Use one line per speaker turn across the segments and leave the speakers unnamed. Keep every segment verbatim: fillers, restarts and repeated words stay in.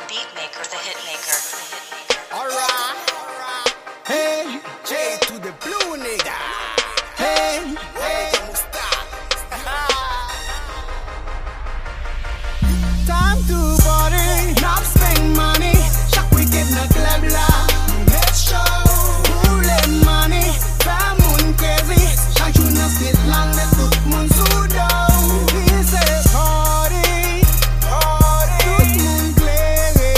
beat maker, the hit maker.
Alright. Hey, J to the blue nigga. Hey, hey, time to party, not spend money. Chaque week-end dans club là, let's show. Roulez money, pas moun crazy. Chaque jour dans street lang, let tout moun sous down. This is party, party. Tout moun clairé,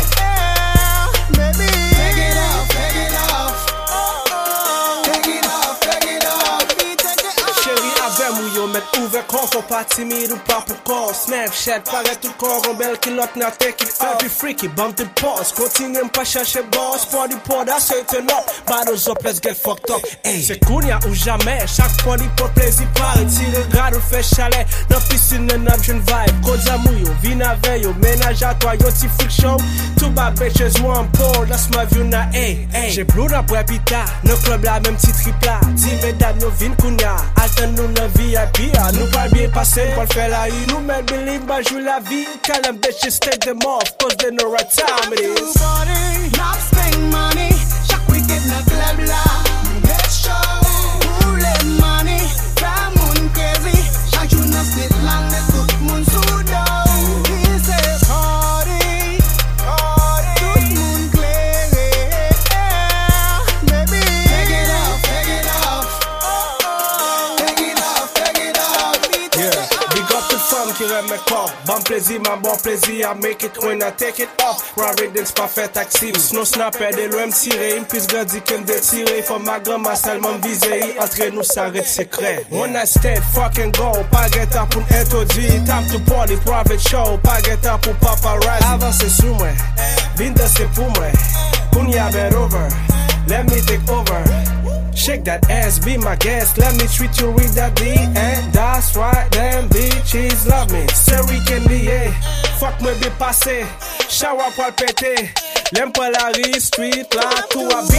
baby. Take it off, take it off. Take it off, take it off. Take it off.
Chérie, avec moi, yo, met ouvert corps, faut pas timide ou pas pour corps. Snapchat, paraît tout corps, en belle kilote, n'a take it off. Puis freaky, bump the pause, continue pas chercher boss. Party pour da, c'est turn up. Bottles up, let's get fucked up. Hey, c'est cool, y'a ou jamais. Chaque party pour plaisir, paraît. Si le grade ou fait chalet, dans piscine, un jeune vibe. Cause amour, yo, vin avec yo, ménage à toi, yo, ti freak show. Two bad bitches, one pole, that's my view, na, hey, hey. J'ai bleu dans Pita, nos clubs là, même petit tripla. Dis mesdames, nous vin kounya, attends nous dans V I P, nous pas bien passer, pour le faire la rue, nous même believe, bah joue la vie. Call them bitches, take them off, cause they know what time it is.
Party, not spend money. Chaque week-end dans club là, let's show. Roulez money, pas moun crazy. Chaque jour dans street lang, let tout moun sous down. This is party, party. Tout moun clairé, baby. Take it off, take it off. Take it off, take it off.
Yeah, big up to femme qui remet corps. Bon plaisir, ma bon plaisir, I make it when I take it off. Rare dance pas fait taxi. Snow snapper de l'O M tiré. Une plus grandi qu'un détiré. Faut ma grand-mère seulement visée. Entre nous, ça reste secret. One night stand, fucking go. Pas guetta pour introduire. Time to party, private show. Pas guetta pour paparazzi. Avancez sous moi. Vin c'est pour moi. Kounya bend over. Let me take over. Shake that ass, be my guest. Let me treat you with that D. And that's right, them bitches love me. Ce week-end lié, fuck me be passé. Shower pour le péter. L'aime pas la rue, street là, tout a